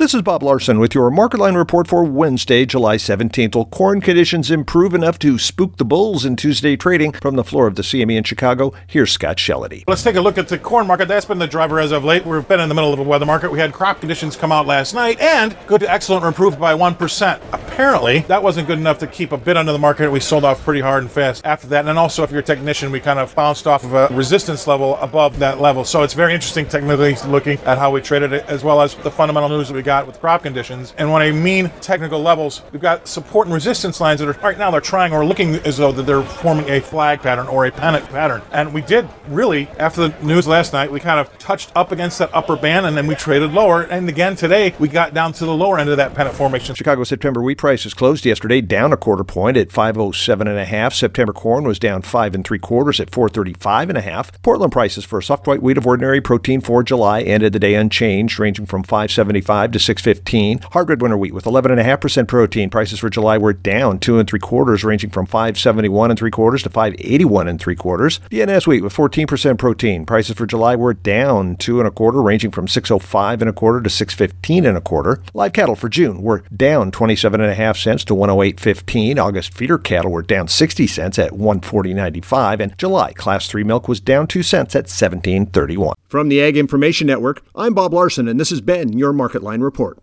This is Bob Larson with your Market Line report for Wednesday, July 17th. Well, corn conditions improve enough to spook the bulls in Tuesday trading. From the floor of the CME in Chicago, here's Scott Shellady. Let's take a look at the corn market. That's been the driver as of late. We've been in the middle of a weather market. We had crop conditions come out last night, and good to excellent were improved by 1%. Apparently, that wasn't good enough to keep a bid under the market. We sold off pretty hard and fast after that. And then also, if you're a technician, we kind of bounced off of a resistance level above that level. So it's very interesting technically looking at how we traded it, as well as the fundamental news that we got with crop conditions. And when I mean technical levels, we've got support and resistance lines that are right now they're trying or looking as though that they're forming a flag pattern or a panic pattern. And we did really, after the news last night, we kind of touched up against that upper band and then we traded lower. And again today, we got down to the lower end of that panic formation. Chicago September wheat prices closed yesterday down a quarter point at 507.5. September corn was down 5 3/4 at 435.5. Portland prices for soft white wheat of ordinary protein for July ended the day unchanged, ranging from 575 to 615. Hard red winter wheat with 11.5% protein prices for July were down 2 3/4, ranging from 571 3/4 to 581 3/4. BNS wheat with 14% protein prices for July were down 2 1/4, ranging from 605 1/4 to 615 1/4. Live cattle for June were down 27.5 cents to 108.15. August feeder cattle were down 60 cents at 140.95, and July Class 3 milk was down 2 cents at 17.31. From the Ag Information Network, I'm Bob Larson, and this has been your Market Line report.